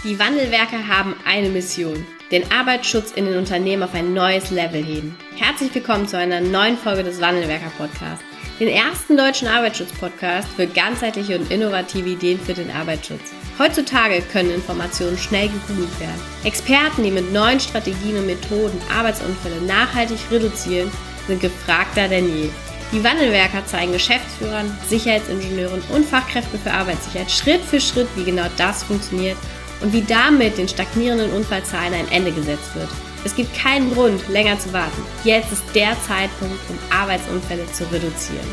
Die Wandelwerker haben eine Mission: den Arbeitsschutz in den Unternehmen auf ein neues Level heben. Herzlich willkommen zu einer neuen Folge des Wandelwerker-Podcasts, den ersten deutschen Arbeitsschutz-Podcast für ganzheitliche und innovative Ideen für den Arbeitsschutz. Heutzutage können Informationen schnell gegoogelt werden. Experten, die mit neuen Strategien und Methoden Arbeitsunfälle nachhaltig reduzieren, sind gefragter denn je. Die Wandelwerker zeigen Geschäftsführern, Sicherheitsingenieuren und Fachkräften für Arbeitssicherheit Schritt für Schritt, wie genau das funktioniert und wie damit den stagnierenden Unfallzahlen ein Ende gesetzt wird. Es gibt keinen Grund, länger zu warten. Jetzt ist der Zeitpunkt, um Arbeitsunfälle zu reduzieren.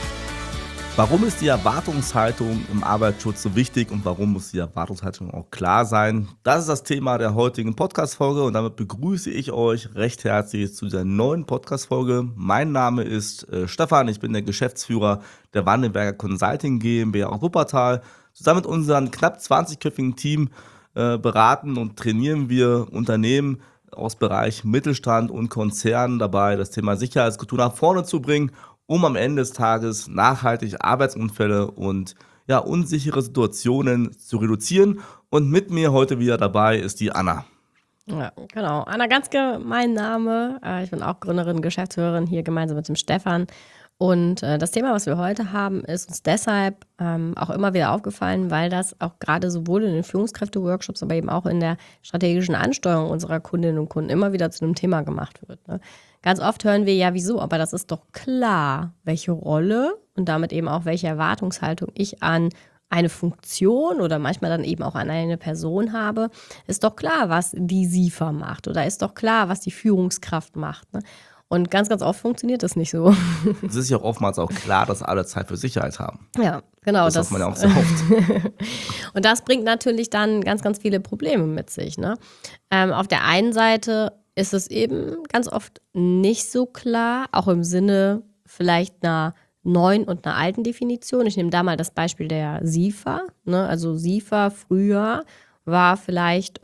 Warum ist die Erwartungshaltung im Arbeitsschutz so wichtig und warum muss die Erwartungshaltung auch klar sein? Das ist das Thema der heutigen Podcast-Folge und damit begrüße ich euch recht herzlich zu dieser neuen Podcast-Folge. Mein Name ist Stefan, ich bin der Geschäftsführer der Wandelwerker Consulting GmbH aus Wuppertal. Zusammen mit unserem knapp 20-köpfigen Team beraten und trainieren wir Unternehmen aus Bereich Mittelstand und Konzernen dabei, das Thema Sicherheitskultur nach vorne zu bringen, um am Ende des Tages nachhaltig Arbeitsunfälle und unsichere Situationen zu reduzieren. Und mit mir heute wieder dabei ist die Anna. Ja, genau. Anna Ganzke, mein Name. Ich bin auch Gründerin, Geschäftsführerin hier gemeinsam mit dem Stefan. Und das Thema, was wir heute haben, ist uns deshalb auch immer wieder aufgefallen, weil das auch gerade sowohl in den Führungskräfte-Workshops, aber eben auch in der strategischen Ansteuerung unserer Kundinnen und Kunden immer wieder zu einem Thema gemacht wird. Ne? Ganz oft hören wir ja, wieso, aber das ist doch klar, welche Rolle und damit eben auch welche Erwartungshaltung ich an eine Funktion oder manchmal dann eben auch an eine Person habe. Ist doch klar, was die SIFA macht oder ist doch klar, was die Führungskraft macht. Ne? Und ganz, ganz oft funktioniert das nicht so. Es ist ja auch oftmals auch klar, dass alle Zeit für Sicherheit haben. Ja, genau. Das hat man ja auch sehr oft. Und das bringt natürlich dann ganz, ganz viele Probleme mit sich. Ne? Auf der einen Seite ist es eben ganz oft nicht so klar, auch im Sinne vielleicht einer neuen und einer alten Definition. Ich nehme da mal das Beispiel der SIFA. Ne? Also SIFA früher war vielleicht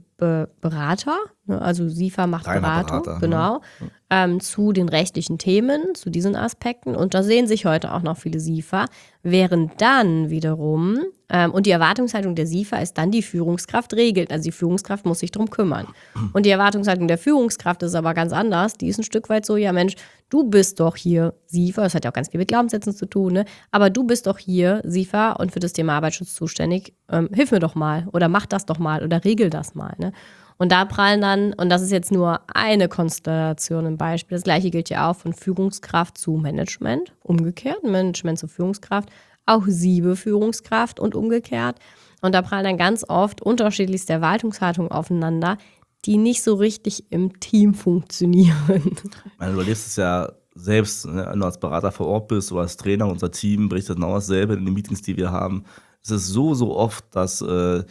Berater, ne? Also SIFA macht Beratung, genau, zu den rechtlichen Themen, zu diesen Aspekten. Und da sehen sich heute auch noch viele SIFA, während dann wiederum, und die Erwartungshaltung der SIFA ist dann, die Führungskraft regelt. Also die Führungskraft muss sich drum kümmern. Und die Erwartungshaltung der Führungskraft ist aber ganz anders. Die ist ein Stück weit so, ja Mensch, du bist doch hier SIFA, das hat ja auch ganz viel mit Glaubenssätzen zu tun, ne? Aber du bist doch hier SIFA und für das Thema Arbeitsschutz zuständig. Hilf mir doch mal oder mach das doch mal oder regel das mal. Ne? Und da prallen dann, und das ist jetzt nur eine Konstellation im Beispiel, das gleiche gilt ja auch von Führungskraft zu Management, umgekehrt, Management zu Führungskraft, auch SIBE Führungskraft und umgekehrt. Und da prallen dann ganz oft unterschiedlichste Erwartungshaltungen aufeinander, die nicht so richtig im Team funktionieren. Du erlebst es ja selbst, ne, wenn du als Berater vor Ort bist oder als Trainer, unser Team berichtet genau dasselbe in den Meetings, die wir haben. Es ist so oft, dass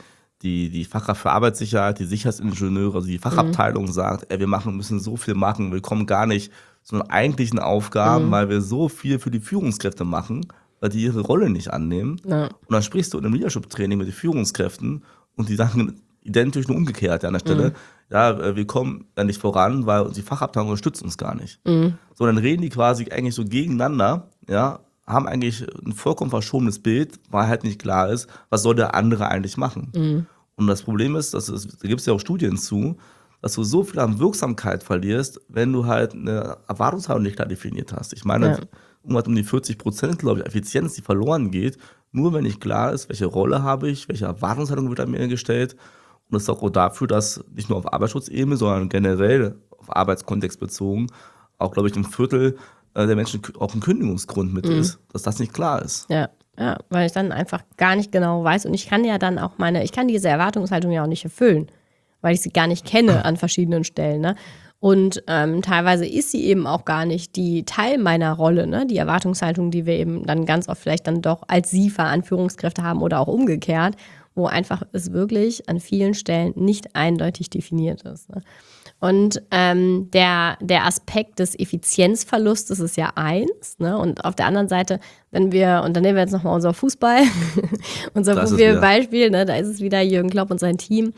die Fachkraft für Arbeitssicherheit, die Sicherheitsingenieure, also die Fachabteilung sagt, wir müssen so viel machen, wir kommen gar nicht zu den eigentlichen Aufgaben, weil wir so viel für die Führungskräfte machen, weil die ihre Rolle nicht annehmen. Ja. Und dann sprichst du in einem Leadership-Training mit den Führungskräften und die sagen identisch nur umgekehrt an der Stelle, wir kommen ja nicht voran, weil die Fachabteilung unterstützt uns gar nicht. So, dann reden die quasi eigentlich so gegeneinander, ja, haben eigentlich ein vollkommen verschobenes Bild, weil halt nicht klar ist, was soll der andere eigentlich machen. Und das Problem ist, da gibt es ja auch Studien zu, dass du so viel an Wirksamkeit verlierst, wenn du halt eine Erwartungshaltung nicht klar definiert hast. Ich meine, um die 40%, glaube ich, Effizienz, die verloren geht, nur wenn nicht klar ist, welche Rolle habe ich, welche Erwartungshaltung wird an mir gestellt. Und das sorgt auch dafür, dass nicht nur auf Arbeitsschutzebene, sondern generell auf Arbeitskontext bezogen, auch, glaube ich, ein Viertel der Menschen auch ein Kündigungsgrund mit ist, dass das nicht klar ist. Ja, weil ich dann einfach gar nicht genau weiß und ich kann ja dann auch ich kann diese Erwartungshaltung ja auch nicht erfüllen, weil ich sie gar nicht kenne an verschiedenen Stellen, ne? Und teilweise ist sie eben auch gar nicht die Teil meiner Rolle, ne? Die Erwartungshaltung, die wir eben dann ganz oft vielleicht dann doch als SIFA an Führungskräfte haben oder auch umgekehrt, wo einfach es wirklich an vielen Stellen nicht eindeutig definiert ist, ne? Und der Aspekt des Effizienzverlustes ist ja eins, ne? Und auf der anderen Seite, und dann nehmen wir jetzt nochmal unser Fußball, unser Beispiel, ne? Da ist es wieder Jürgen Klopp und sein Team.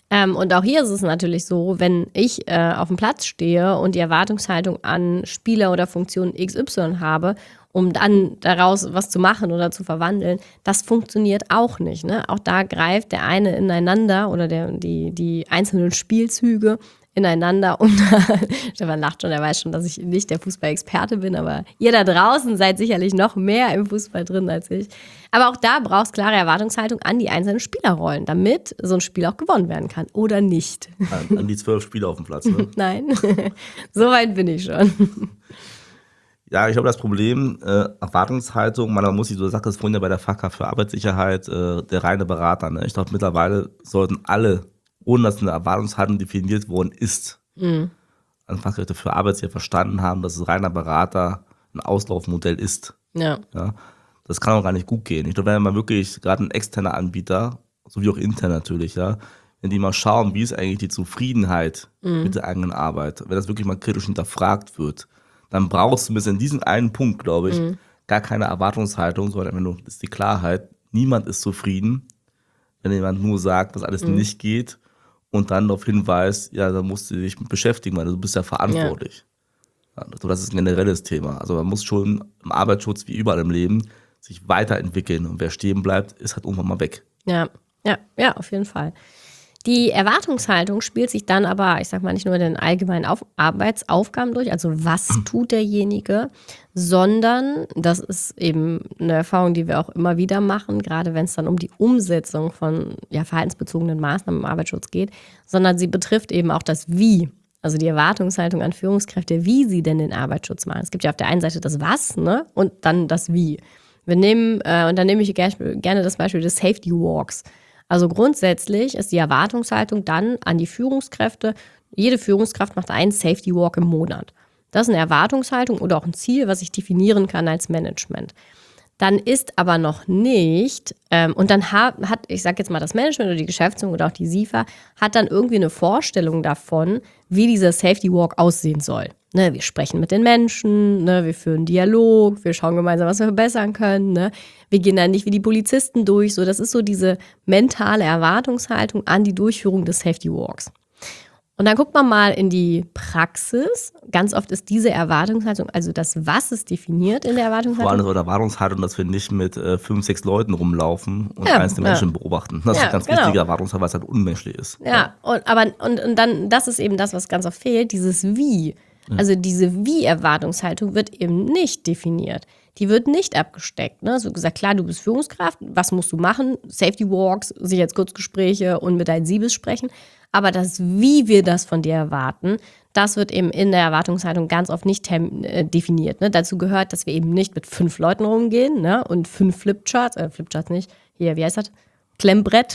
Und auch hier ist es natürlich so, wenn ich auf dem Platz stehe und die Erwartungshaltung an Spieler oder Funktion XY habe, um dann daraus was zu machen oder zu verwandeln, das funktioniert auch nicht. Ne? Auch da greift der eine ineinander oder die einzelnen Spielzüge ineinander. Und Stefan lacht schon, er weiß schon, dass ich nicht der Fußballexperte bin, aber ihr da draußen seid sicherlich noch mehr im Fußball drin als ich. Aber auch da braucht es klare Erwartungshaltung an die einzelnen Spielerrollen, damit so ein Spiel auch gewonnen werden kann oder nicht. An die 12 Spieler auf dem Platz, ne? Nein, so weit bin ich schon. Ja, ich glaube, das Problem, Erwartungshaltung, man muss sich, du sagtest vorhin ja bei der Fachkraft für Arbeitssicherheit, der reine Berater, ne? Ich glaube, mittlerweile sollten alle, ohne dass eine Erwartungshaltung definiert worden ist, an Fachkräfte für Arbeitssicherheit verstanden haben, dass es reiner Berater ein Auslaufmodell ist. Ja. Ja? Das kann auch gar nicht gut gehen. Ich glaube, wenn man wirklich, gerade ein externer Anbieter, sowie auch intern natürlich, ja, wenn die mal schauen, wie ist eigentlich die Zufriedenheit mit der eigenen Arbeit, wenn das wirklich mal kritisch hinterfragt wird, dann brauchst du bis in diesem einen Punkt, glaube ich, gar keine Erwartungshaltung, sondern einfach nur ist die Klarheit, niemand ist zufrieden, wenn jemand nur sagt, was alles nicht geht und dann darauf hinweist, ja, da musst du dich mit beschäftigen, weil du bist ja verantwortlich. Ja. Ja, das ist ein generelles Thema. Also man muss schon im Arbeitsschutz wie überall im Leben sich weiterentwickeln und wer stehen bleibt, ist halt irgendwann mal weg. Ja, auf jeden Fall. Die Erwartungshaltung spielt sich dann aber, ich sag mal, nicht nur in den allgemeinen Arbeitsaufgaben durch, also was tut derjenige, sondern, das ist eben eine Erfahrung, die wir auch immer wieder machen, gerade wenn es dann um die Umsetzung von verhaltensbezogenen Maßnahmen im Arbeitsschutz geht, sondern sie betrifft eben auch das Wie. Also die Erwartungshaltung an Führungskräfte, wie sie denn den Arbeitsschutz machen. Es gibt ja auf der einen Seite das Was, ne, und dann das Wie. Und dann nehme ich gerne das Beispiel des Safety Walks. Also grundsätzlich ist die Erwartungshaltung dann an die Führungskräfte, jede Führungskraft macht einen Safety Walk im Monat. Das ist eine Erwartungshaltung oder auch ein Ziel, was ich definieren kann als Management. Dann ist aber noch nicht, und dann hat, ich sage jetzt mal das Management oder die Geschäftsführung oder auch die SIFA, hat dann irgendwie eine Vorstellung davon, wie dieser Safety Walk aussehen soll. Ne, wir sprechen mit den Menschen, ne, wir führen Dialog, wir schauen gemeinsam, was wir verbessern können. Ne. Wir gehen dann nicht wie die Polizisten durch. So, das ist so diese mentale Erwartungshaltung an die Durchführung des Safety Walks. Und dann guckt man mal in die Praxis. Ganz oft ist diese Erwartungshaltung, also das, was ist definiert in der Erwartungshaltung. Vor allem so der Erwartungshaltung, dass wir nicht mit 5, 6 Leuten rumlaufen und einzelne Menschen beobachten. Das ist eine ganz wichtige Erwartungshaltung, weil es halt unmenschlich ist. Ja. Und dann, das ist eben das, was ganz oft fehlt, dieses Wie. Also diese Wie-Erwartungshaltung wird eben nicht definiert. Die wird nicht abgesteckt. Ne? So gesagt, klar, du bist Führungskraft, was musst du machen? Safety Walks, Sicherheitskurzgespräche und mit deinen Siebes sprechen. Aber das, wie wir das von dir erwarten, das wird eben in der Erwartungshaltung ganz oft nicht definiert. Ne? Dazu gehört, dass wir eben nicht mit 5 Leuten rumgehen, ne? Und 5 Flipcharts nicht, hier, wie heißt das? Klemmbrett.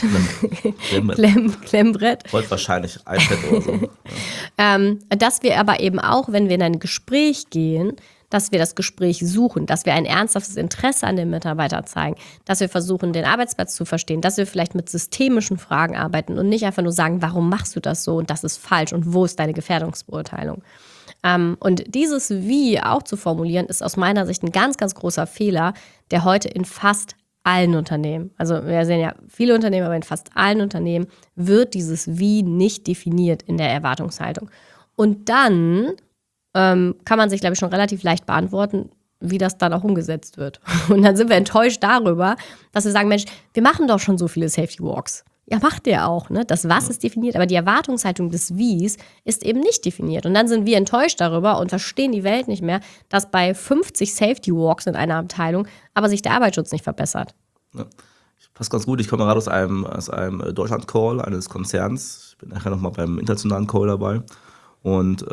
Klemmbrett. Wollt wahrscheinlich iPad oder so. Dass wir aber eben auch, wenn wir in ein Gespräch gehen, dass wir das Gespräch suchen, dass wir ein ernsthaftes Interesse an dem Mitarbeiter zeigen, dass wir versuchen, den Arbeitsplatz zu verstehen, dass wir vielleicht mit systemischen Fragen arbeiten und nicht einfach nur sagen, warum machst du das so und das ist falsch und wo ist deine Gefährdungsbeurteilung. Und dieses Wie auch zu formulieren, ist aus meiner Sicht ein ganz, ganz großer Fehler, der heute in fast allen Unternehmen, also wir sehen ja viele Unternehmen, aber in fast allen Unternehmen wird dieses Wie nicht definiert in der Erwartungshaltung. Und dann kann man sich, glaube ich, schon relativ leicht beantworten, wie das dann auch umgesetzt wird. Und dann sind wir enttäuscht darüber, dass wir sagen, Mensch, wir machen doch schon so viele Safety Walks. Ja, macht der auch, ne? Das Was ist definiert, aber die Erwartungshaltung des Wies ist eben nicht definiert. Und dann sind wir enttäuscht darüber und verstehen die Welt nicht mehr, dass bei 50 Safety Walks in einer Abteilung aber sich der Arbeitsschutz nicht verbessert. Ja. Passt ganz gut, ich komme gerade aus einem Deutschland-Call eines Konzerns. Ich bin nachher nochmal beim internationalen Call dabei. Und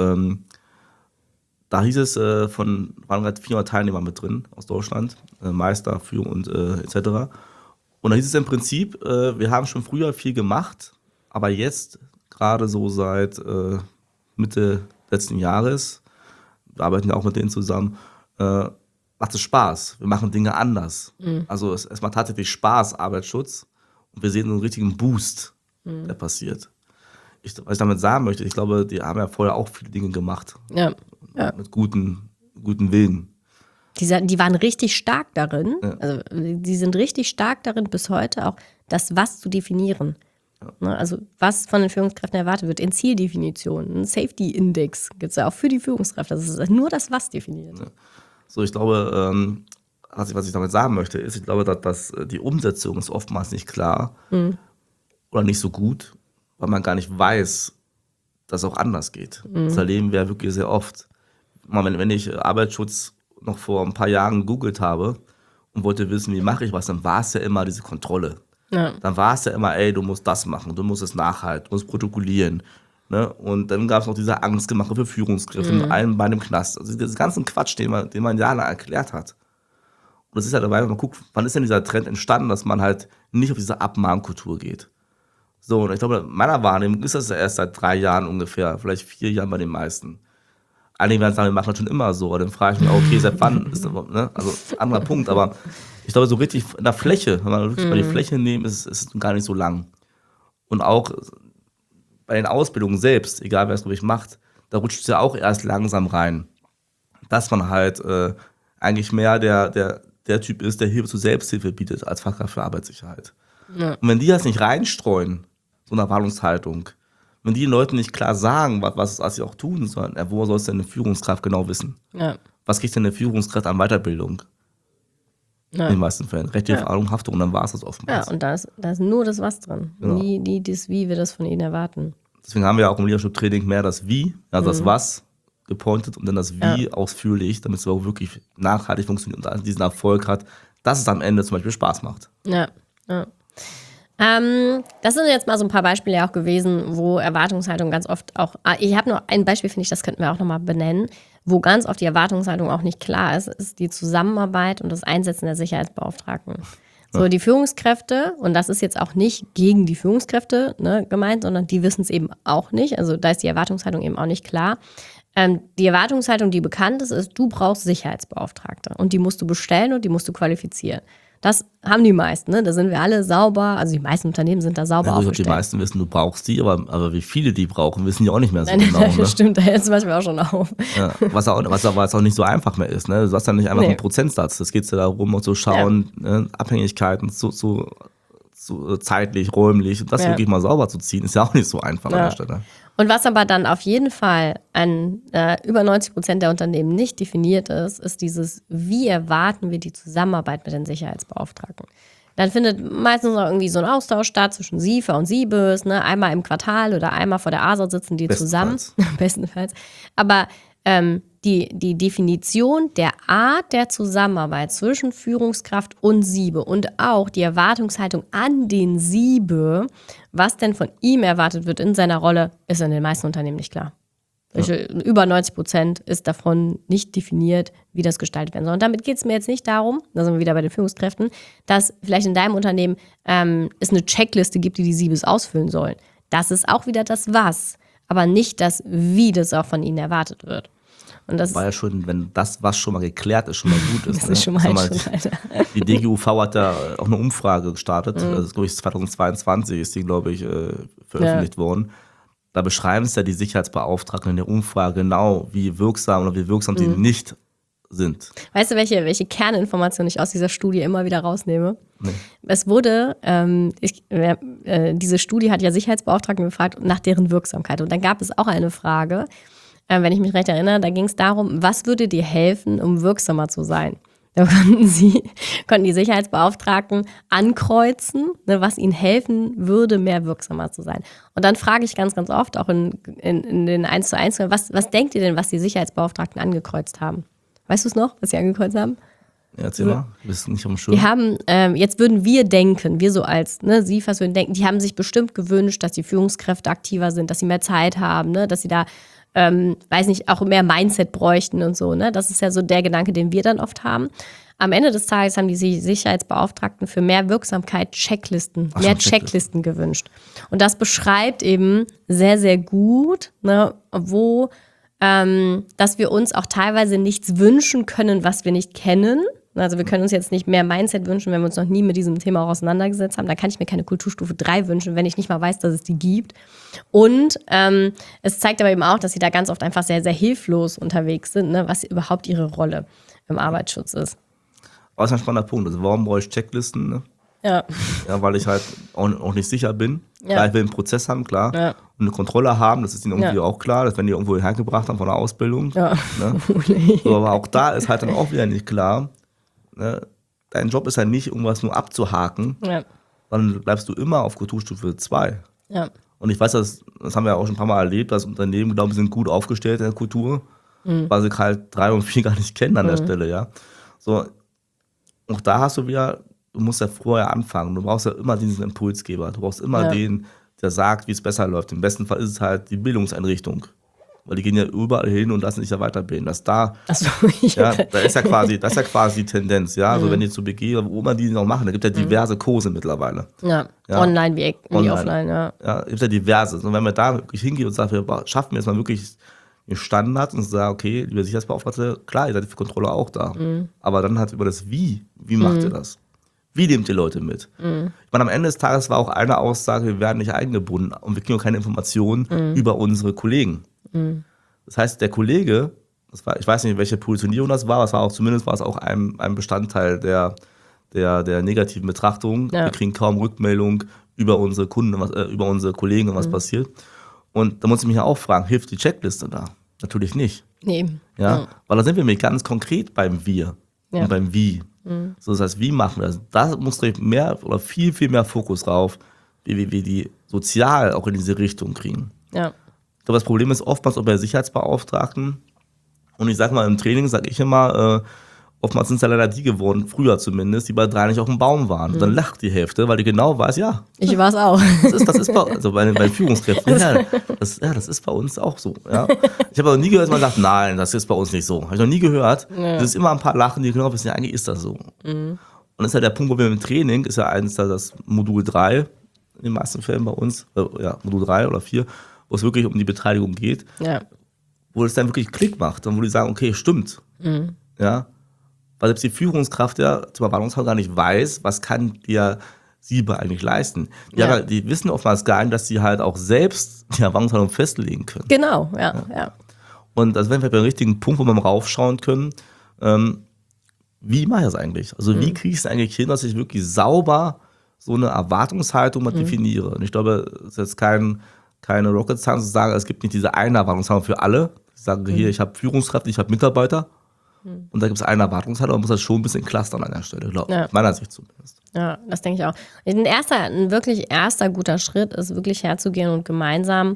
da hieß es, waren gerade 400 Teilnehmer mit drin aus Deutschland, Meister, Führung und etc. Und da hieß es im Prinzip, wir haben schon früher viel gemacht, aber jetzt, gerade so seit Mitte letzten Jahres, wir arbeiten ja auch mit denen zusammen, macht es Spaß. Wir machen Dinge anders. Also es macht tatsächlich Spaß, Arbeitsschutz. Und wir sehen einen richtigen Boost, der passiert. Was ich damit sagen möchte, ich glaube, die haben ja vorher auch viele Dinge gemacht. Ja. Mit guten Willen. Die waren richtig stark darin, Ja. also die sind richtig stark darin bis heute auch, das Was zu definieren. Ne? Also was von den Führungskräften erwartet wird in Zieldefinitionen, ein Safety-Index gibt es ja auch für die Führungskräfte. Das ist nur das Was definiert. Ja. So, ich glaube, was ich damit sagen möchte, ist, ich glaube, dass die Umsetzung ist oftmals nicht klar oder nicht so gut, weil man gar nicht weiß, dass es auch anders geht. Das erleben wir ja wirklich sehr oft. Wenn ich Arbeitsschutz noch vor ein paar Jahren gegoogelt habe und wollte wissen, wie mache ich was, dann war es ja immer diese Kontrolle. Ja. Dann war es ja immer, du musst das machen, du musst es nachhalten, du musst protokollieren. Ne? Und dann gab es noch diese Angstgemache für Führungskräfte mit allen bei dem Knast. Also diesen ganzen Quatsch, den man jahrelang erklärt hat. Und das ist halt dabei, wenn man guckt, wann ist denn dieser Trend entstanden, dass man halt nicht auf diese Abmahnkultur geht. So, und ich glaube, in meiner Wahrnehmung ist das ja erst seit 3 Jahren ungefähr, vielleicht 4 Jahren bei den meisten. Einige werden sagen, wir machen das schon immer so. Aber dann frage ich mich, okay, seit wann ist das, ne? Also, anderer Punkt. Aber ich glaube, so richtig in der Fläche, wenn man wirklich mal die Fläche nimmt, ist es gar nicht so lang. Und auch bei den Ausbildungen selbst, egal wer es wirklich macht, da rutscht es ja auch erst langsam rein. Dass man halt eigentlich mehr der Typ ist, der Hilfe zur Selbsthilfe bietet als Fachkraft für Arbeitssicherheit. Ja. Und wenn die das nicht reinstreuen, so eine Erwartungshaltung, wenn die den Leuten nicht klar sagen, was sie auch tun sollen, wo soll es denn eine Führungskraft genau wissen? Ja. Was kriegt denn eine Führungskraft an Weiterbildung? Ja. In den meisten Fällen. Rechtliche Verantwortung, Haftung, und dann war es das oftmals. Ja, und da ist nur das Was drin. Genau. Nie das Wie wir das von ihnen erwarten. Deswegen haben wir auch im Leadership-Training mehr das Wie, also das Was gepointet und dann das Wie ausführlich, damit es auch wirklich nachhaltig funktioniert und diesen Erfolg hat, dass es am Ende zum Beispiel Spaß macht. Ja. Das sind jetzt mal so ein paar Beispiele auch gewesen, wo Erwartungshaltung ganz oft auch, ich habe noch ein Beispiel, finde ich, das könnten wir auch nochmal benennen, wo ganz oft die Erwartungshaltung auch nicht klar ist die Zusammenarbeit und das Einsetzen der Sicherheitsbeauftragten. So, die Führungskräfte, und das ist jetzt auch nicht gegen die Führungskräfte gemeint, sondern die wissen es eben auch nicht, also da ist die Erwartungshaltung eben auch nicht klar. Die Erwartungshaltung, die bekannt ist, du brauchst Sicherheitsbeauftragte und die musst du bestellen und die musst du qualifizieren. Das haben die meisten, ne? Da sind wir alle sauber, also die meisten Unternehmen sind da sauber aufgestellt. Die meisten wissen, du brauchst die, aber wie viele die brauchen, wissen die auch nicht mehr so genau. Das stimmt, da hört zum Beispiel auch schon auf. Ja, was auch nicht so einfach mehr ist, ne? Du hast ja nicht einfach einen Prozentsatz, es geht ja darum, zu schauen, Abhängigkeiten zu zeitlich, räumlich, und das wirklich mal sauber zu ziehen, ist ja auch nicht so einfach an der Stelle. Und was aber dann auf jeden Fall an über 90% der Unternehmen nicht definiert ist dieses, wie erwarten wir die Zusammenarbeit mit den Sicherheitsbeauftragten. Dann findet meistens auch irgendwie so ein Austausch statt zwischen SIFA und SIBES, ne? Einmal im Quartal oder einmal vor der ASOT sitzen die zusammen. Bestenfalls. Aber die Definition der Art der Zusammenarbeit zwischen Führungskraft und SIBE und auch die Erwartungshaltung an den SIBE, was denn von ihm erwartet wird in seiner Rolle, ist in den meisten Unternehmen nicht klar. Ja. Über 90% ist davon nicht definiert, wie das gestaltet werden soll. Und damit geht es mir jetzt nicht darum, da sind wir wieder bei den Führungskräften, dass vielleicht in deinem Unternehmen es eine Checkliste gibt, die SIBEs ausfüllen sollen. Das ist auch wieder das Was, aber nicht das, wie das auch von ihnen erwartet wird. Und das war ja schon, wenn das, was schon mal geklärt ist, schon mal gut ist. Das ist schon mal die DGUV hat da auch eine Umfrage gestartet. Das ist, glaube ich, 2022 ist die, glaube ich, veröffentlicht worden. Da beschreiben es ja die Sicherheitsbeauftragten in der Umfrage genau, wie wirksam sie nicht sind. Weißt du, welche Kerninformation ich aus dieser Studie immer wieder rausnehme? Nee. Es wurde, diese Studie hat ja Sicherheitsbeauftragten gefragt nach deren Wirksamkeit. Und dann gab es auch eine Frage, wenn ich mich recht erinnere, da ging es darum, was würde dir helfen, um wirksamer zu sein? Da konnten die Sicherheitsbeauftragten ankreuzen, was ihnen helfen würde, mehr wirksamer zu sein. Und dann frage ich ganz, ganz oft, auch in den 1:1, was denkt ihr denn, was die Sicherheitsbeauftragten angekreuzt haben? Weißt du es noch, was sie angekreuzt haben? Ja, erzähl mal, du bist nicht auf dem Schirm. Die haben, jetzt würden wir denken, wir so als SIFAs würden denken, die haben sich bestimmt gewünscht, dass die Führungskräfte aktiver sind, dass sie mehr Zeit haben, dass sie da weiß nicht, auch mehr Mindset bräuchten und so, ne? Das ist ja so der Gedanke, den wir dann oft haben. Am Ende des Tages haben die Sicherheitsbeauftragten für mehr Wirksamkeit Checklisten gewünscht. Und das beschreibt eben sehr, sehr gut, ne, dass wir uns auch teilweise nichts wünschen können, was wir nicht kennen. Also wir können uns jetzt nicht mehr Mindset wünschen, wenn wir uns noch nie mit diesem Thema auch auseinandergesetzt haben. Da kann ich mir keine Kulturstufe 3 wünschen, wenn ich nicht mal weiß, dass es die gibt. Und es zeigt aber eben auch, dass sie da ganz oft einfach sehr, sehr hilflos unterwegs sind, ne, was überhaupt ihre Rolle im Arbeitsschutz ist. Das ist ein spannender Punkt. Also warum brauche ich Checklisten? Ne? Ja. Ja, weil ich halt auch nicht sicher bin. Ja. Klar, ich will einen Prozess haben, klar. Ja. Und eine Kontrolle haben, das ist ihnen irgendwie auch klar, dass wenn die irgendwo hergebracht haben von der Ausbildung. Ja. Ne? So, aber auch da ist halt dann auch wieder nicht klar. Ne? Dein Job ist ja nicht, irgendwas nur abzuhaken, sondern bleibst du immer auf Kulturstufe 2. Ja. Und ich weiß, das haben wir ja auch schon ein paar Mal erlebt, dass Unternehmen, glaube ich, sind gut aufgestellt in der Kultur, weil sie halt 3 und 4 gar nicht kennen an der Stelle, ja. So, auch da hast du wieder, du musst ja vorher anfangen. Du brauchst ja immer diesen Impulsgeber. Du brauchst immer den, der sagt, wie es besser läuft. Im besten Fall ist es halt die Bildungseinrichtung. Weil die gehen ja überall hin und lassen sich ja weiterbilden. Da ist ja quasi die Tendenz, ja. Also wenn die zu BG, wo immer die noch machen, da gibt es ja diverse Kurse mittlerweile. Ja, online wie offline, ja. Ja, gibt ja diverse. Und wenn wir da wirklich hingehen und sagen, wir schaffen jetzt mal wirklich den Standard und sagen, okay, liebe Sicherheitsbeauftragte, klar, ihr seid für Kontrolle auch da. Aber dann halt über das Wie macht ihr das? Wie nehmt ihr Leute mit? Ich meine, am Ende des Tages war auch eine Aussage, wir werden nicht eingebunden und wir kriegen auch keine Informationen über unsere Kollegen. Das heißt, der Kollege, ich weiß nicht, welche Positionierung das war, zumindest war es auch ein Bestandteil der negativen Betrachtung. Ja. Wir kriegen kaum Rückmeldung über unsere Kunden, über unsere Kollegen, was passiert. Und da muss ich mich ja auch fragen, hilft die Checkliste da? Natürlich nicht. Nee. Ja? Weil da sind wir nämlich ganz konkret beim Wir und beim Wie. So, das heißt, wie machen wir das? Da muss viel, viel mehr Fokus drauf, wie wir die sozial auch in diese Richtung kriegen. Ja. Ich glaube, das Problem ist oftmals auch bei Sicherheitsbeauftragten. Und ich sage mal, im Training sage ich immer, oftmals sind es ja leider die geworden, früher zumindest, die bei 3 nicht auf dem Baum waren. Und dann lacht die Hälfte, weil die genau weiß, ja. Ich war es auch. Das ist bei Führungskräften. Das ist bei uns auch so. Ja. Ich habe aber nie gehört, dass man sagt, nein, das ist bei uns nicht so. Habe ich noch nie gehört. Ja. Das ist immer ein paar Lachen, die genau wissen, ja, eigentlich ist das so. Und das ist ja der Punkt, wo wir im Training, ist ja eins das Modul 3, in den meisten Fällen bei uns, Modul 3 oder 4, wo es wirklich um die Beteiligung geht, wo es dann wirklich Klick macht und wo die sagen, okay, stimmt. Ja. Weil selbst die Führungskraft zum Erwartungshaltung gar nicht weiß, was kann dir Siebe eigentlich leisten. Die wissen oftmals gar nicht, dass sie halt auch selbst die Erwartungshaltung festlegen können. Genau, ja. Und das wäre vielleicht der richtige Punkt, wo wir mal raufschauen können, wie mache ich das eigentlich? Also wie kriege ich es eigentlich hin, dass ich wirklich sauber so eine Erwartungshaltung mal definiere? Und ich glaube, es ist jetzt keine Rocket Science zu sagen, es gibt nicht diese eine Erwartungshaltung für alle. Ich sage hier, ich habe Führungskraft, ich habe Mitarbeiter. Und da gibt es eine Erwartungshaltung, man muss das schon ein bisschen clustern an der Stelle, meiner Sicht zumindest. Ja, das denke ich auch. Ein wirklich erster guter Schritt ist wirklich herzugehen und gemeinsam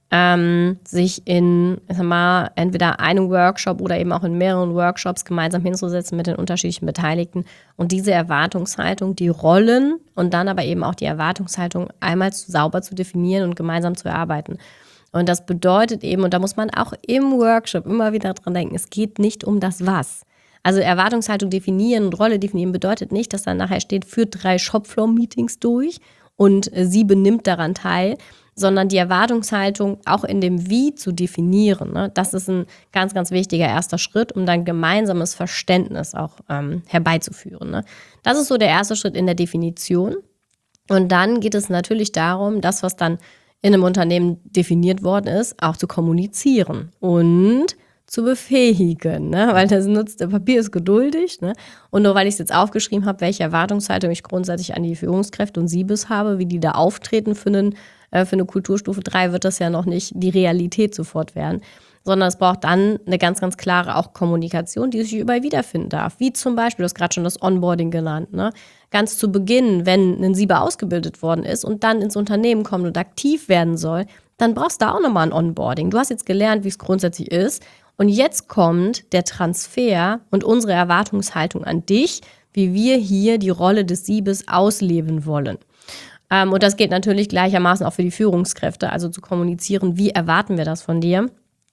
sich in, entweder einem Workshop oder eben auch in mehreren Workshops gemeinsam hinzusetzen mit den unterschiedlichen Beteiligten und diese Erwartungshaltung, die Rollen und dann aber eben auch die Erwartungshaltung einmal sauber zu definieren und gemeinsam zu erarbeiten. Und das bedeutet eben, und da muss man auch im Workshop immer wieder dran denken, es geht nicht um das Was. Also Erwartungshaltung definieren und Rolle definieren bedeutet nicht, dass dann nachher steht, führt 3 Shopfloor-Meetings durch und sie benimmt daran teil, sondern die Erwartungshaltung auch in dem Wie zu definieren. Ne? Das ist ein ganz, ganz wichtiger erster Schritt, um dann gemeinsames Verständnis auch herbeizuführen. Ne? Das ist so der erste Schritt in der Definition. Und dann geht es natürlich darum, das, was dann in einem Unternehmen definiert worden ist, auch zu kommunizieren und zu befähigen, ne? Weil das Papier ist geduldig, ne? Und nur weil ich es jetzt aufgeschrieben habe, welche Erwartungshaltung ich grundsätzlich an die Führungskräfte und Siebes habe, wie die da auftreten für eine Kulturstufe 3, wird das ja noch nicht die Realität sofort werden, sondern es braucht dann eine ganz, ganz klare auch Kommunikation, die sich überall wiederfinden darf. Wie zum Beispiel, du hast gerade schon das Onboarding genannt, ne? Ganz zu Beginn, wenn ein Sieber ausgebildet worden ist und dann ins Unternehmen kommt und aktiv werden soll, dann brauchst du auch nochmal ein Onboarding. Du hast jetzt gelernt, wie es grundsätzlich ist und jetzt kommt der Transfer und unsere Erwartungshaltung an dich, wie wir hier die Rolle des Siebes ausleben wollen. Und das geht natürlich gleichermaßen auch für die Führungskräfte, also zu kommunizieren, wie erwarten wir das von dir.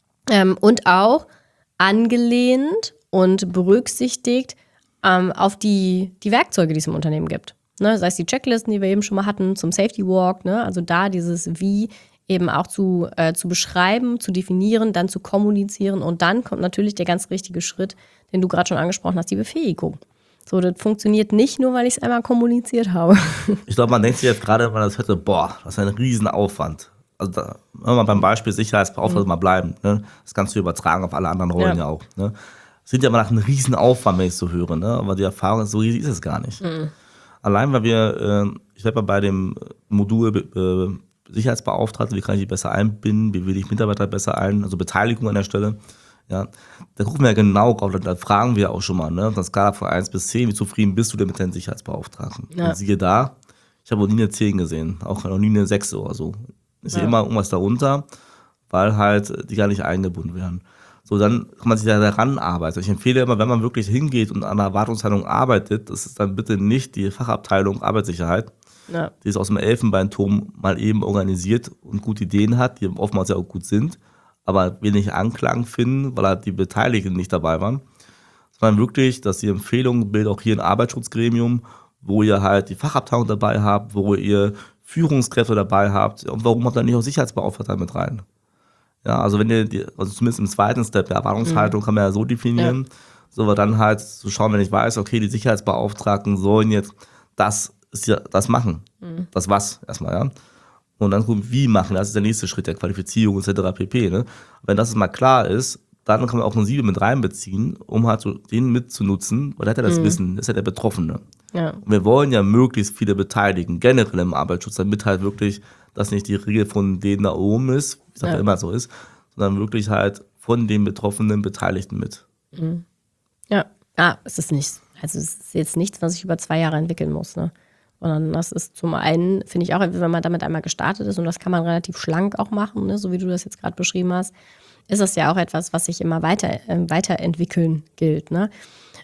Und auch angelehnt und berücksichtigt auf die Werkzeuge, die es im Unternehmen gibt. Ne, sei es die Checklisten, die wir eben schon mal hatten, zum Safety Walk, ne, also da dieses Wie eben auch zu beschreiben, zu definieren, dann zu kommunizieren und dann kommt natürlich der ganz richtige Schritt, den du gerade schon angesprochen hast, die Befähigung. So, das funktioniert nicht nur, weil ich es einmal kommuniziert habe. Ich glaube, man denkt sich jetzt gerade, wenn man das hört, das ist ein Riesenaufwand. Also da, wenn wir beim Beispiel Sicherheitsbeauftragten mal bleiben, ne? Das kannst du übertragen auf alle anderen Rollen ja auch. Ne? Das sind ja immer nach einem Riesenaufwand, wenn ich so höre, ne? Aber die Erfahrung ist, so easy ist es gar nicht. Allein, weil ich werde mal bei dem Modul Sicherheitsbeauftragte, wie kann ich die besser einbinden, wie will ich Mitarbeiter besser ein, also Beteiligung an der Stelle. Ja, da gucken wir ja genau drauf, da fragen wir auch schon mal, ne, auf der Skala von 1 bis 10, wie zufrieden bist du denn mit deinem Sicherheitsbeauftragten? Ja. Und siehe da, ich habe noch nie eine 10 gesehen, auch noch nie eine 6 oder so. Ist ja immer irgendwas darunter, weil halt die gar nicht eingebunden werden. So, dann kann man sich da daran arbeiten. Ich empfehle immer, wenn man wirklich hingeht und an einer Erwartungshaltung arbeitet, das ist dann bitte nicht die Fachabteilung Arbeitssicherheit, die ist aus dem Elfenbeinturm mal eben organisiert und gute Ideen hat, die oftmals ja auch gut sind, aber wenig Anklang finden, weil halt die Beteiligten nicht dabei waren, sondern wirklich, dass die Empfehlung bildet auch hier ein Arbeitsschutzgremium, wo ihr halt die Fachabteilung dabei habt, wo ihr Führungskräfte dabei habt. Und warum habt ihr nicht auch Sicherheitsbeauftragte mit rein? Ja, also wenn ihr, also zumindest im zweiten Step der Erwartungshaltung kann man ja so definieren, so wir dann halt zu schauen, wenn ich weiß, okay, die Sicherheitsbeauftragten sollen jetzt das machen. Das was erstmal, ja. Und dann gucken, wie machen, das ist der nächste Schritt der Qualifizierung etc. pp. Ne? Wenn das mal klar ist, dann kann man auch einen Siebel mit reinbeziehen, um halt so den mitzunutzen, weil der hat ja das Wissen, das ist ja der Betroffene. Ja. Und wir wollen ja möglichst viele beteiligen, generell im Arbeitsschutz, damit halt wirklich das nicht die Regel von denen da oben ist, wie es ja immer so ist, sondern wirklich halt von den betroffenen Beteiligten mit. Ja, es ist nichts. Also es ist jetzt nichts, was ich über 2 Jahre entwickeln muss, ne? Sondern das ist zum einen, finde ich auch, wenn man damit einmal gestartet ist, und das kann man relativ schlank auch machen, ne, so wie du das jetzt gerade beschrieben hast, ist das ja auch etwas, was sich immer weiterentwickeln gilt. Ne?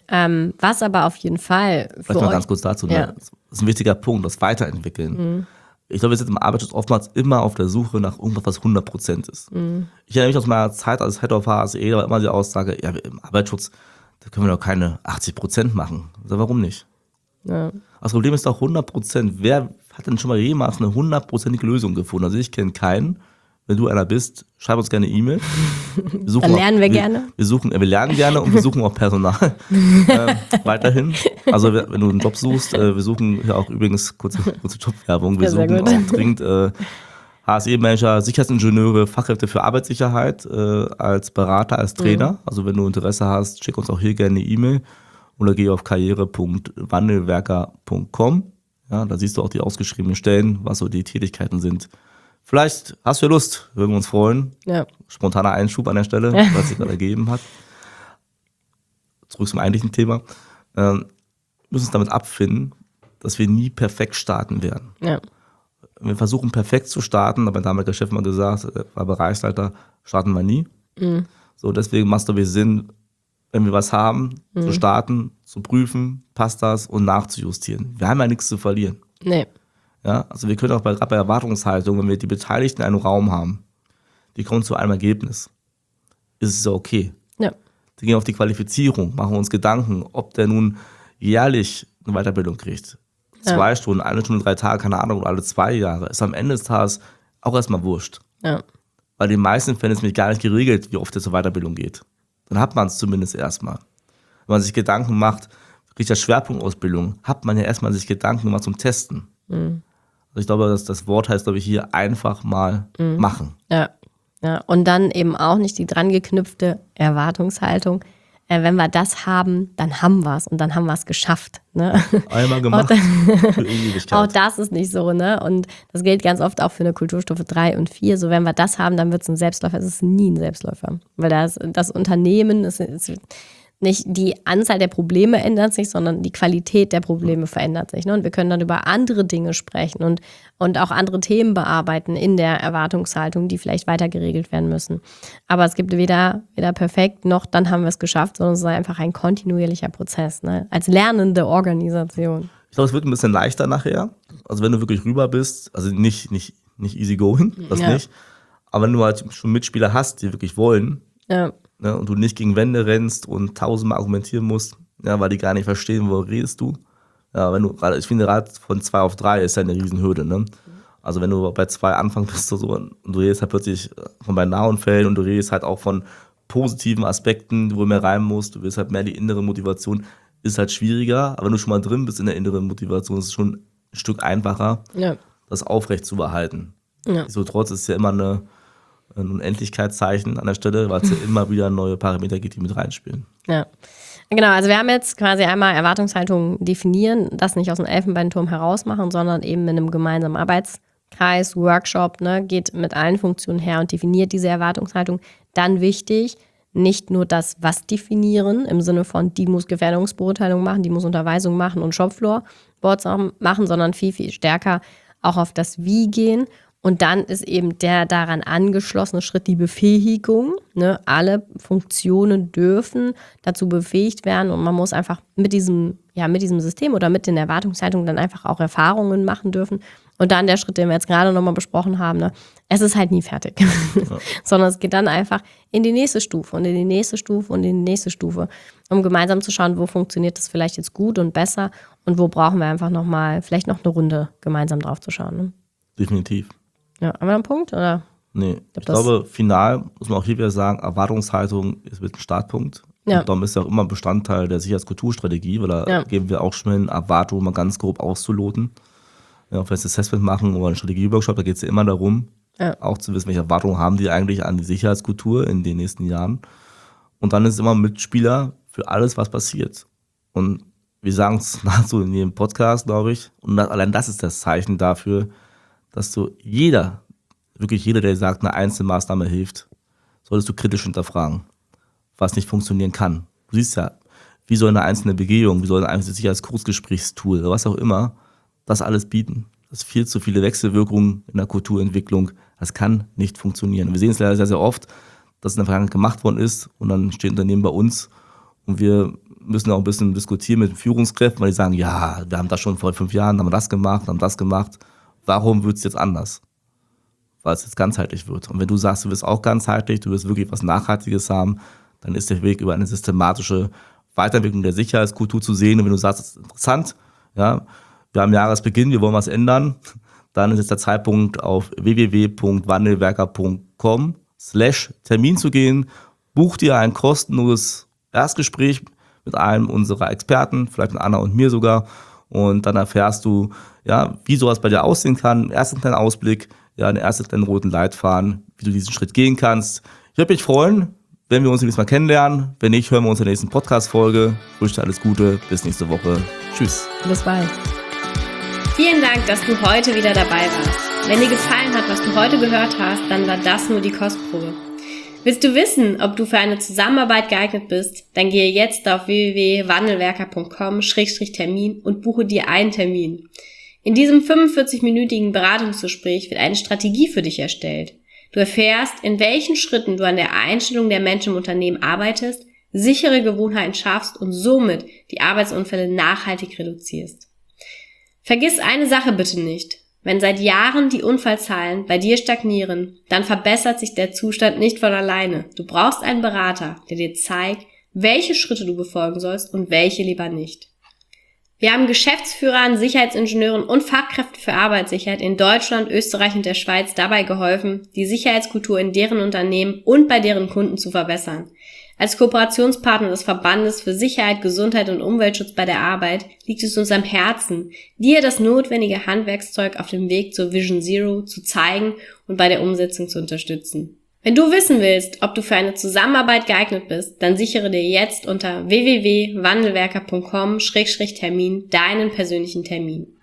Was aber auf jeden Fall für Vielleicht mal ganz kurz dazu, ne? Das ist ein wichtiger Punkt, das Weiterentwickeln. Ich glaube, wir sind im Arbeitsschutz oftmals immer auf der Suche nach irgendwas, was 100% ist. Ich erinnere mich aus meiner Zeit als Head of HSE, da war immer die Aussage, ja, im Arbeitsschutz, da können wir doch keine 80% machen. Also warum nicht? Ja. Das Problem ist doch 100%. Wer hat denn schon mal jemals eine 100%ige Lösung gefunden? Also ich kenne keinen. Wenn du einer bist, schreib uns gerne eine E-Mail. Dann lernen wir gerne. Wir lernen gerne und wir suchen auch Personal weiterhin. Also wenn du einen Job suchst, wir suchen ja auch übrigens, kurze Jobwerbung, wir suchen auch dringend HSE-Manager, Sicherheitsingenieure, Fachkräfte für Arbeitssicherheit als Berater, als Trainer. Also wenn du Interesse hast, schick uns auch hier gerne eine E-Mail. Oder geh auf karriere.wandelwerker.com. Ja, da siehst du auch die ausgeschriebenen Stellen, was so die Tätigkeiten sind. Vielleicht hast du ja Lust, würden wir uns freuen. Ja. Spontaner Einschub an der Stelle, was sich gerade ergeben hat. Zurück zum eigentlichen Thema. Wir müssen uns damit abfinden, dass wir nie perfekt starten werden. Ja. Wir versuchen perfekt zu starten, aber damals der Chef mal gesagt, war Bereichsleiter, starten wir nie. So, deswegen macht es, glaube ich, Sinn, wenn wir was haben, zu starten, zu prüfen, passt das und nachzujustieren. Wir haben ja nichts zu verlieren. Nee. Ja, also wir können auch gerade bei Erwartungshaltung, wenn wir die Beteiligten in einem Raum haben, die kommen zu einem Ergebnis, ist es ja okay. Ja. Die gehen auf die Qualifizierung, machen uns Gedanken, ob der nun jährlich eine Weiterbildung kriegt. 2 Stunden, 1 Stunde, 3 Tage, keine Ahnung, oder alle 2 Jahre, ist am Ende des Tages auch erstmal wurscht. Ja. Weil in den meisten Fällen ist nämlich gar nicht geregelt, wie oft es zur Weiterbildung geht. Dann hat man es zumindest erstmal. Wenn man sich Gedanken macht, kriegt das Schwerpunktausbildung, hat man ja erstmal sich Gedanken gemacht zum Testen. Also ich glaube, das Wort heißt, glaube ich, hier einfach mal machen. Ja, und dann eben auch nicht die dran geknüpfte Erwartungshaltung. Wenn wir das haben, dann haben wir es und dann haben wir es geschafft. Ne? Einmal gemacht, für Ewigkeit. Auch das ist nicht so, ne? Und das gilt ganz oft auch für eine Kulturstufe 3 und 4. So, wenn wir das haben, dann wird es ein Selbstläufer. Es ist nie ein Selbstläufer. Weil das Unternehmen ist nicht die Anzahl der Probleme ändert sich, sondern die Qualität der Probleme verändert sich. Ne? Und wir können dann über andere Dinge sprechen und auch andere Themen bearbeiten in der Erwartungshaltung, die vielleicht weiter geregelt werden müssen. Aber es gibt weder perfekt noch dann haben wir es geschafft, sondern es ist einfach ein kontinuierlicher Prozess, ne? Als lernende Organisation. Ich glaube, es wird ein bisschen leichter nachher. Also wenn du wirklich rüber bist, also nicht easy going, das nicht. Aber wenn du halt schon Mitspieler hast, die wirklich wollen, ne, und du nicht gegen Wände rennst und 1000-mal argumentieren musst, ja, weil die gar nicht verstehen, worüber redest du. Ja, ich finde gerade von 2 auf 3 ist ja eine Riesenhürde, ne? Also wenn du bei 2 Anfang bist und so, und du redest halt plötzlich von bei Nahunfällen und du redest halt auch von positiven Aspekten, wo du mehr rein musst, du willst halt mehr die innere Motivation, ist halt schwieriger, aber wenn du schon mal drin bist in der inneren Motivation, ist es schon ein Stück einfacher, das aufrecht zu behalten. Ja. Nichtsdestotrotz ist ja immer ein Unendlichkeitszeichen an der Stelle, weil es ja immer wieder neue Parameter gibt, die mit reinspielen. Ja, Genau, also wir haben jetzt quasi einmal Erwartungshaltung definieren, das nicht aus dem Elfenbeinturm herausmachen, sondern eben in einem gemeinsamen Arbeitskreis, Workshop, ne, geht mit allen Funktionen her und definiert diese Erwartungshaltung. Dann wichtig, nicht nur das Was definieren, im Sinne von, die muss Gefährdungsbeurteilung machen, die muss Unterweisung machen und Shopfloor-Boards machen, sondern viel, viel stärker auch auf das Wie gehen. Und dann ist eben der daran angeschlossene Schritt die Befähigung. Ne? Alle Funktionen dürfen dazu befähigt werden und man muss einfach mit diesem System oder mit den Erwartungshaltungen dann einfach auch Erfahrungen machen dürfen. Und dann der Schritt, den wir jetzt gerade nochmal besprochen haben, ne? Es ist halt nie fertig, sondern es geht dann einfach in die nächste Stufe und in die nächste Stufe und in die nächste Stufe, um gemeinsam zu schauen, wo funktioniert das vielleicht jetzt gut und besser und wo brauchen wir einfach vielleicht noch eine Runde gemeinsam drauf zu schauen. Ne? Definitiv. Ja, haben wir einen Punkt, oder? Nee, ich glaube, final muss man auch hier wieder sagen, Erwartungshaltung ist mit ein Startpunkt. Ja. Und darum ist ja auch immer Bestandteil der Sicherheitskulturstrategie, weil da geben wir auch schon Erwartungen mal ganz grob auszuloten. Ja, wenn wir ein Assessment machen oder einen Strategieworkshop, da geht es ja immer darum, auch zu wissen, welche Erwartungen haben die eigentlich an die Sicherheitskultur in den nächsten Jahren. Und dann ist es immer Mitspieler für alles, was passiert. Und wir sagen es nahezu in jedem Podcast, glaube ich. Und allein das ist das Zeichen dafür, dass du wirklich jeder, der sagt, eine Einzelmaßnahme hilft, solltest du kritisch hinterfragen, was nicht funktionieren kann. Du siehst ja, wie soll eine einzelne Begehung, wie soll ein einzelnes Sicherheitskursgesprächstool oder was auch immer, das alles bieten. Das ist viel zu viele Wechselwirkungen in der Kulturentwicklung. Das kann nicht funktionieren. Wir sehen es leider sehr, sehr oft, dass in der Vergangenheit gemacht worden ist und dann steht ein Unternehmen bei uns und wir müssen auch ein bisschen diskutieren mit den Führungskräften, weil die sagen, ja, wir haben das schon vor 5 Jahren, haben das gemacht. Warum wird es jetzt anders? Weil es jetzt ganzheitlich wird. Und wenn du sagst, du wirst auch ganzheitlich, du wirst wirklich was Nachhaltiges haben, dann ist der Weg über eine systematische Weiterentwicklung der Sicherheitskultur zu sehen. Und wenn du sagst, das ist interessant, ja, wir haben Jahresbeginn, wir wollen was ändern, dann ist jetzt der Zeitpunkt, auf www.wandelwerker.com/Termin zu gehen. Buch dir ein kostenloses Erstgespräch mit einem unserer Experten, vielleicht mit Anna und mir sogar. Und dann erfährst du, ja, wie sowas bei dir aussehen kann. Einen ersten kleinen Ausblick, ja, einen ersten kleinen roten Leitfaden, wie du diesen Schritt gehen kannst. Ich würde mich freuen, wenn wir uns nächstes Mal kennenlernen. Wenn nicht, hören wir uns in der nächsten Podcast-Folge. Ich wünsche dir alles Gute. Bis nächste Woche. Tschüss. Bis bald. Vielen Dank, dass du heute wieder dabei warst. Wenn dir gefallen hat, was du heute gehört hast, dann war das nur die Kostprobe. Willst du wissen, ob du für eine Zusammenarbeit geeignet bist? Dann gehe jetzt auf www.wandelwerker.com/Termin und buche dir einen Termin. In diesem 45-minütigen Beratungsgespräch wird eine Strategie für dich erstellt. Du erfährst, in welchen Schritten du an der Einstellung der Menschen im Unternehmen arbeitest, sichere Gewohnheiten schaffst und somit die Arbeitsunfälle nachhaltig reduzierst. Vergiss eine Sache bitte nicht. Wenn seit Jahren die Unfallzahlen bei dir stagnieren, dann verbessert sich der Zustand nicht von alleine. Du brauchst einen Berater, der dir zeigt, welche Schritte du befolgen sollst und welche lieber nicht. Wir haben Geschäftsführern, Sicherheitsingenieuren und Fachkräften für Arbeitssicherheit in Deutschland, Österreich und der Schweiz dabei geholfen, die Sicherheitskultur in deren Unternehmen und bei deren Kunden zu verbessern. Als Kooperationspartner des Verbandes für Sicherheit, Gesundheit und Umweltschutz bei der Arbeit liegt es uns am Herzen, dir das notwendige Handwerkszeug auf dem Weg zur Vision Zero zu zeigen und bei der Umsetzung zu unterstützen. Wenn du wissen willst, ob du für eine Zusammenarbeit geeignet bist, dann sichere dir jetzt unter www.wandelwerker.com/Termin deinen persönlichen Termin.